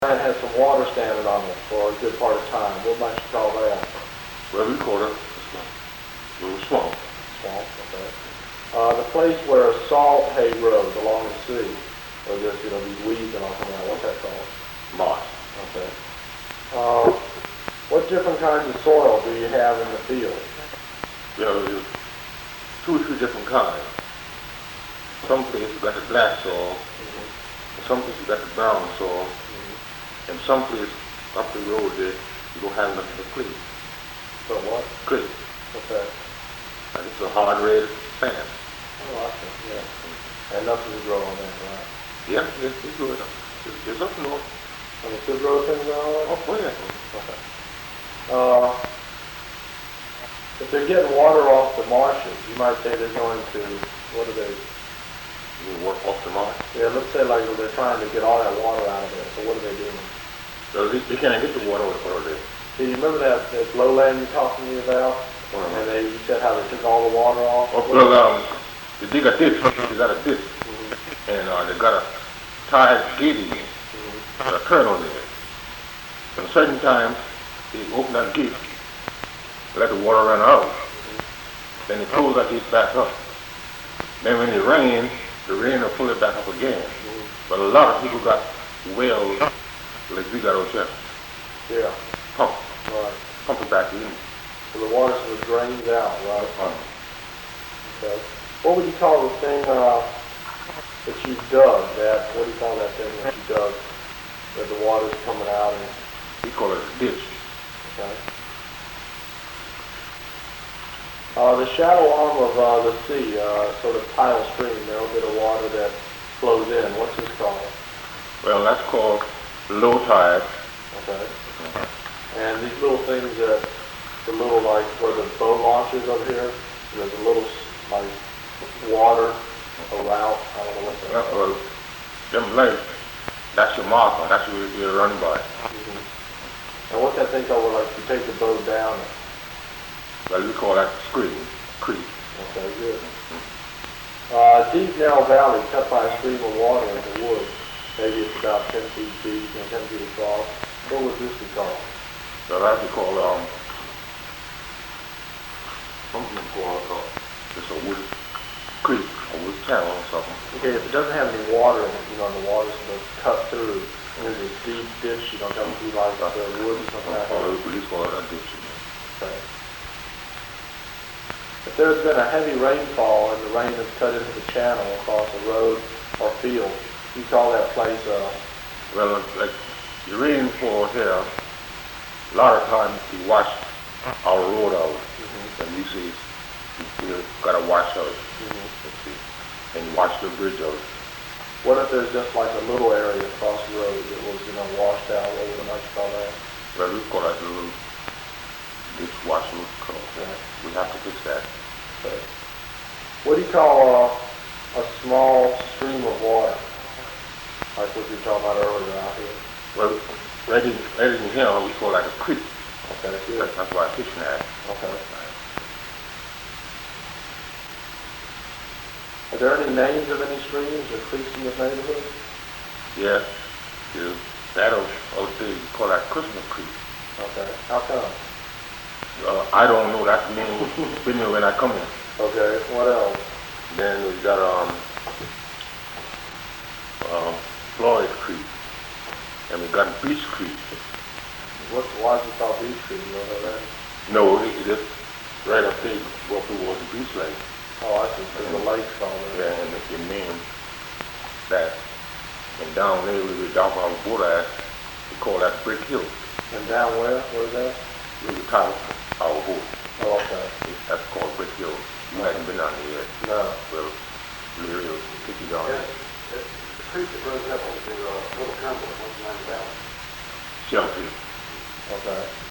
It has some water standing on it for a good part of time. What might you call that? Well, we call it a little swamp. Swamp, okay. The place where salt hay grows along the sea, or just, these weeds and all coming out, what's that called? Marsh. Okay. What different kinds of soil do you have in the field? Well, there's 2 or 3 different kinds. Some places you got the black soil, and some places you got the brown soil, and some places up the road there you don't have nothing but clay. So what? Clay. Okay. And it's a hard red sand. Oh, I see. Yeah. And nothing to grow on that, right? Yeah, it's good. It's up north. And it still grow things on it? Oh, yeah. Okay. If they're getting water off the marshes, you might say they're going to, what are they? You work off the marsh. Yeah, let's say like they're trying to get all that water out of there. So what are they doing? So they can't get the water out of there. Do you remember that lowland you talked to me about? And you said how they took all the water off? Oh, well, they dig a ditch. They got a ditch. And they got a tied gate in. Got a turn on there. And certain times, they open that gate, let the water run out. Then they close that gate back up. Then when it rains, the rain will pull it back up again. But a lot of people got wells like we got out here. Yeah. Pump. Right. Pump it back in. So the water sort of drains out, right? Okay. What would you call the thing that you dug? What do you call that thing that you dug? That the water's coming out and... We call it a ditch. Okay. The shallow arm of the sea, sort of tidal stream, a little bit of water that flows in. What's this called? Well, that's called low tide. Okay. And these little things that, the little like where the boat launches over here, there's a little like water, a route, I don't know what that is. Well, them lakes, that's your marker. That's what you're running by. And what's that thing called where like you take the boat down? Well, we call that creek. Okay, good. Deep narrow valley cut by a stream of water in the woods. Maybe it's about 10 feet deep and 10 feet across. What would this be called? So that's called something called just a wood creek, a wood channel or something. Okay, if it doesn't have any water in it, and the water's going to cut through, and there's a deep ditch, coming through like the wood or something like that. We call it a ditch. Okay. If there's been a heavy rainfall and the rain has cut into the channel across a road or field, you call that place Well, like the rainfall here, a lot of times we wash our road out, and we say you gotta wash out, and wash the bridge out. What if there's just like a little area across the road that was, washed out? What would you call that? Well, we call that a little dishwashing. We have to fix that. Okay. What do you call a small stream of water? Like what you were talking about earlier out here. Well, right in here, we call that a creek. Okay, good. That's why I'm fixing that. Okay. Are there any names of any streams or creeks in this neighborhood? Yeah. That out there, we call that Christmas Creek. Okay. How come? I don't know. That's me when I come here. Okay. What else? Then we got Floyd Creek, and we got Beach Creek. Why is it called Beach Creek? You don't know that? No, it's just right up there, go up towards the beach lake. Oh, I see. There's a lake called there. Yeah, and it means that. And down there, we were down by our boat ass, we call that Brick Hill. And down where? Where is that? We were tied our boat. Oh, okay. That's called Brick Hill. You hadn't been down there yet. No. Well, we'll take you down there. The creek that runs up into Little Cumberland, what's the name of that one? Shell Creek. Okay.